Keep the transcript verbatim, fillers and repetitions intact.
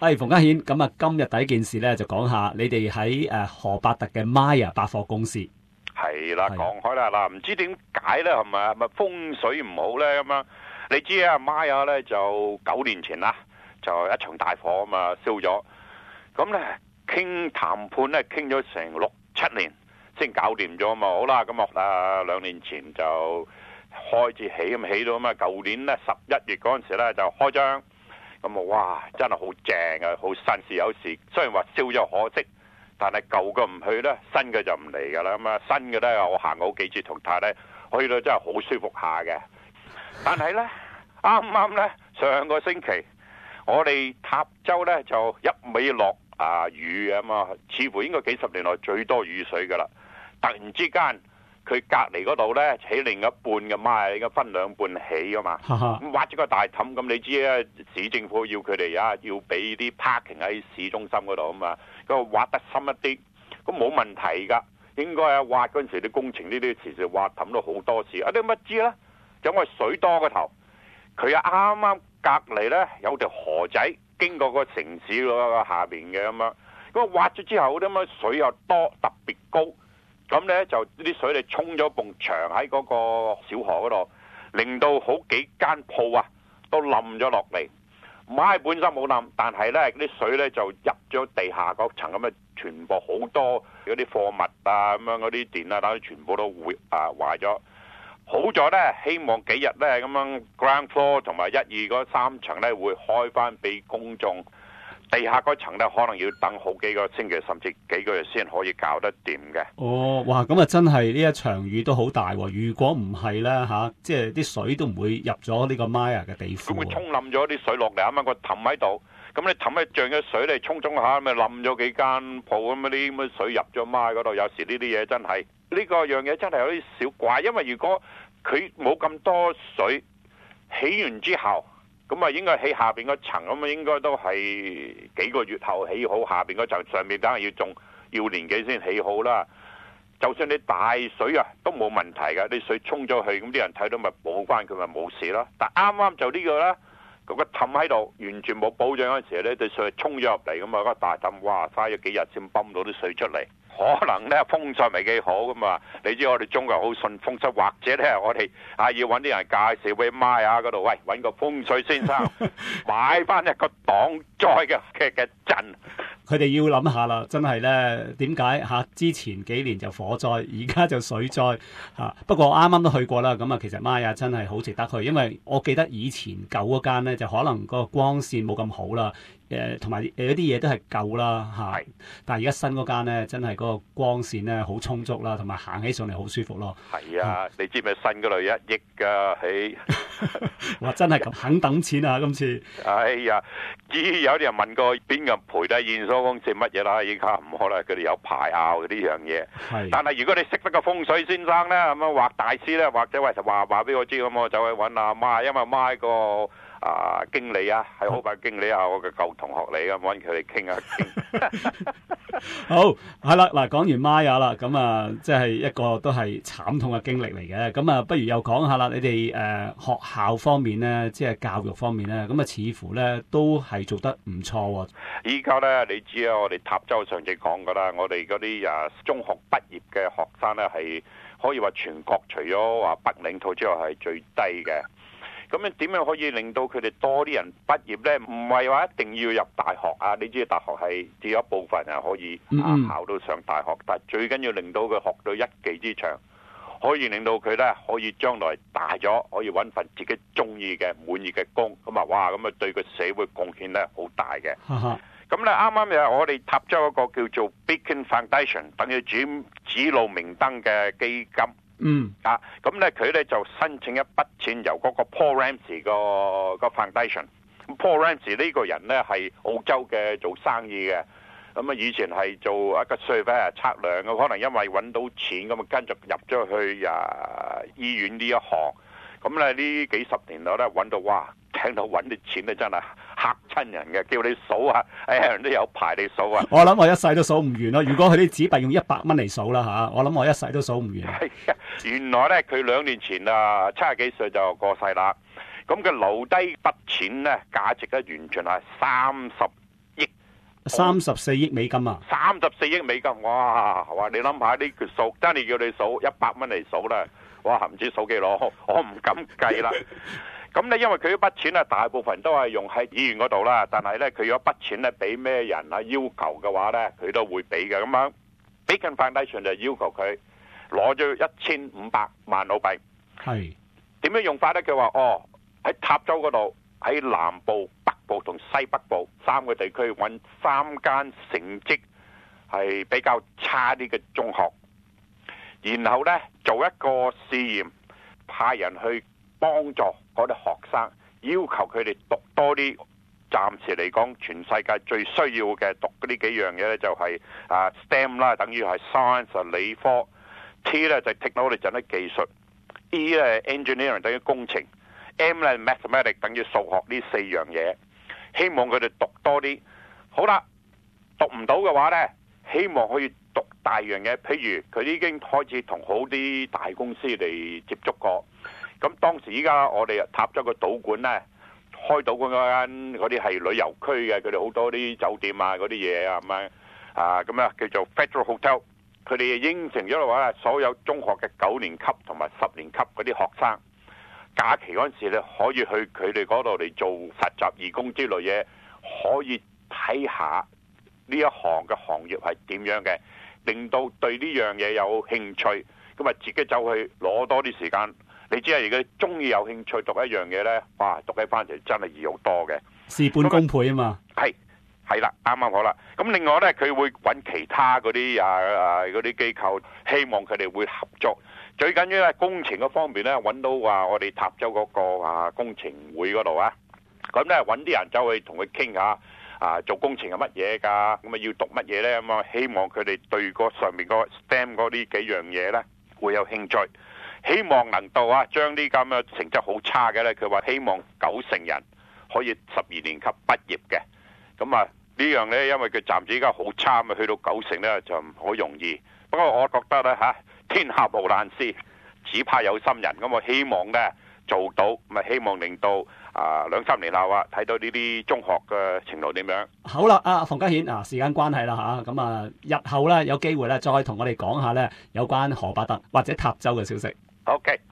誒，馮家顯，咁啊，今日第一件事咧就講下你哋喺誒荷伯特嘅 Myer 百貨公司。 係啦， 係講開啦，嗱，唔知點解咧，係咪係咪風水唔好咧咁樣？你知啊，Myer咧就九年前啦，就一場大火啊嘛，燒咗。咁咧傾談判咧傾咗成六七年先搞掂咗啊嘛。好啦，咁啊兩年前就開始起咁起到啊嘛。舊年咧十一月嗰陣時咧就開張。咁啊，哇！真係好正啊，好新時有時。雖然話燒咗可惜，但係舊嘅唔去咧，新嘅就唔嚟㗎啦。咁啊，新嘅咧，我行好幾次同太咧，去到真係好舒服下嘅。但係咧，啱啱咧上個星期，我哋塔州咧就一味落啊雨啊嘛，似乎應該幾十年來最多雨水㗎啦。突然之間，佢隔離嗰度咧起另一半嘅媽，應該分兩半起啊嘛。咁挖咗個大氹，咁你知啊，市政府要佢哋啊，要俾啲 parking 喺市中心嗰度啊嘛。咁挖得深一啲，咁冇問題㗎。應該啊，挖嗰陣時啲工程呢啲時時挖氹都好多次。啊啲乜知咧？就因為水多個頭，佢啊啱啱隔離咧有條河仔經過個城市嗰下邊嘅咁樣。咁挖咗之後，啲乜水又多，特別高。咁咧就啲水嚟沖咗埲牆喺嗰個小河嗰度，令到好幾間鋪啊都冧咗落嚟。買本身冇冧，但係咧啲水咧就入咗地下嗰層，咁啊全部好多嗰啲貨物啊咁樣嗰啲電啊等全部都會啊壞咗。好在咧，希望幾日咧咁樣 ground floor 同埋一二嗰三層咧會開翻俾公眾。地下嗰層咧，可能要等好幾個星期，甚至幾個月先可以搞得掂嘅。 哦，哇！咁啊，真係呢一場雨都好大喎。如果唔係咧嚇，即係啲水都唔會入咗呢個 Myer 嘅地庫。 咁佢沖冧咗啲水落嚟，啱啱個氹喺度。咁你氹一漲嘅水，你沖沖下，咪冧咗幾間鋪咁嗰啲咁嘅水入咗 Myer 嗰度。有時呢啲嘢真係呢個樣嘢真係有啲小怪，因為如果佢冇咁多水起完之後。咁啊，應該起下邊嗰層，咁啊應該都係幾個月後起好下邊嗰層，上面梗係要仲要年幾先起好啦。就算你大水啊，都冇問題㗎，啲水沖咗去，咁啲人睇到咪補翻佢咪冇事咯。但啱啱就呢個啦，嗰個氹喺度，完全冇保障嗰陣時咧，啲水沖咗入嚟，咁啊個大氹，哇，嘥咗幾日先泵到啲水出嚟。可能咧風水咪幾好噶嘛？你知我哋中國好信風水，或者咧我哋啊要揾啲人介紹俾 Myer 嗰度，喂，揾個風水先生買翻一個擋災嘅嘅嘅陣。 佢哋要諗下啦，真係咧點解嚇？之前幾年就火災，而家就水災嚇、啊。不過啱啱都去過啦，咁啊其實 Myer 真係好值得去，因為我記得以前舊嗰間咧就可能個光線冇咁好啦。誒同埋誒一啲嘢都係舊啦嚇，是但係而家新嗰間咧，真係嗰個光線咧好充足啦，同埋行起上嚟好舒服咯。 係啊，嗯、你知唔知新嗰度一億㗎起？ 哇！真係咁肯等錢啊！今次。 哎呀，至於有啲人問過邊個賠低驗收公司乜嘢啦？依家唔可能佢哋有排拗呢樣嘢。係。但係如果你識得個風水先生咧，咁樣畫大師咧，或者喂話話俾我知咁，我就去揾阿媽，因為媽個。啊，經理啊，係好快經理啊，我嘅舊同學嚟嘅，揾佢哋傾下傾。 好，係啦，嗱，講完 Myer 啦，咁啊，即係一個都係慘痛嘅經歷嚟嘅。咁啊，不如又講下啦，你哋誒、呃、學校方面咧，即係教育方面咧，咁啊，似乎咧都係做得唔錯喎。 依家咧，你知啊，我哋塔州上次講噶啦，我哋嗰啲啊中學畢業嘅學生咧，係可以話全國除咗話北領土之外係最低嘅。咁樣點樣可以令到佢哋多啲人畢業呢？唔係話一定要入大學啊！你知大學係只有一部分人可以啊考到上大學，但係最緊要令到佢學到一技之長，可以令到佢呢可以將來大咗可以揾份自己中意嘅滿意嘅工，咁啊哇！咁啊對個社會貢獻呢好大嘅。咁咧啱啱又我哋塔州一個叫做 Beacon Foundation， 等於指指路明燈嘅基金。嗯啊，咁咧佢咧就申請一筆錢由嗰個 Paul Ramsey 個個 foundation。咁 Paul Ramsey 呢個人咧係澳洲嘅做生意嘅，咁啊以前係做一個 survey 測量嘅，可能因為揾到錢咁啊跟住入咗去啊醫院呢一行。咁咧呢幾十年來咧揾到哇，聽到揾啲錢咧真係嚇親人嘅，叫你數啊，哎呀人都有排你數啊！ 我諗我一世都數唔完咯。如果佢啲紙幣用一百蚊嚟數啦嚇，我諗我一世都數唔完。 係啊，原來咧佢兩年前啊七十幾歲就過世啦。咁佢留低筆錢咧價值咧完全係三十三十四億美金啊！ 三十四億美金，哇！哇！你諗下呢條數，真係叫你數一百蚊嚟數啦，哇！唔知數幾攞，我唔敢計啦。咁咧，因為佢呢筆錢咧，大部分都係用喺醫院嗰度啦，但係咧，佢有一筆錢咧，俾咩人啊要求嘅話咧，佢都會俾嘅。咁樣 Beacon Foundation 就要求佢攞咗一千五百萬澳幣。 係點樣用法咧？佢話哦，喺塔州嗰度，喺南部、北部同西北部三個地區揾三間成績係比較差啲嘅中學，然後咧做一個試驗，派人去幫助嗰啲學生，要求佢哋讀多啲。暫時嚟講，全世界最需要嘅讀嗰啲幾樣嘢咧，就係啊 STEM 啦，等於係 science 理科 ；T 咧就係 technology 等於技術 ；E 咧 engineering 等於工程。M 咧 mathematics 等於數學呢四樣嘢，希望佢哋讀多啲。好啦，讀唔到嘅話呢，希望可以讀大樣嘢。譬如佢已經開始同好啲大公司嚟接觸過。咁當時依家我哋塔咗個賭館呢，開賭館嗰間嗰啲係旅遊區嘅，佢哋好多啲酒店啊嗰啲嘢啊咁樣啊咁啊叫做 Federal Hotel。佢哋應承咗話，所有中學嘅九年級同埋十年級嗰啲學生，假期嗰陣時咧，可以去佢哋嗰度嚟做實習義工之類嘢，可以睇下呢一行嘅行業係點樣嘅，令到對呢樣嘢有興趣，咁啊自己走去攞多啲時間。你知啊，如果中意有興趣讀一樣嘢呢，哇，讀起翻嚟真係易好多嘅， 事半功倍啊嘛。 係係啦，啱啱好啦。咁另外呢，佢會揾其他嗰啲啊啊嗰啲機構，希望佢哋會合作。最緊要咧工程嗰方面咧，揾到話我哋塔州嗰個啊工程會嗰度啊，咁咧揾啲人走去同佢傾下啊，做工程係乜嘢㗎？咁啊要讀乜嘢咧？咁啊希望佢哋對個上面個 STEM 嗰啲幾樣嘢咧會有興趣，希望能夠啊將啲咁嘅成績好差嘅咧，佢話希望九成人可以十二年級畢業嘅。咁啊呢樣咧，因為佢暫時而家好差，咪去到九成咧就唔好容易。不過我覺得咧嚇。天下無難事，只怕有心人。咁我希望咧做到，咪希望令到啊兩三年後啊睇到呢啲中學嘅程度點樣。 好啦，阿馮家顯啊，時間關係啦嚇，咁啊日後咧有機會咧再同我哋講下咧有關荷伯特或者塔州嘅消息。 OK。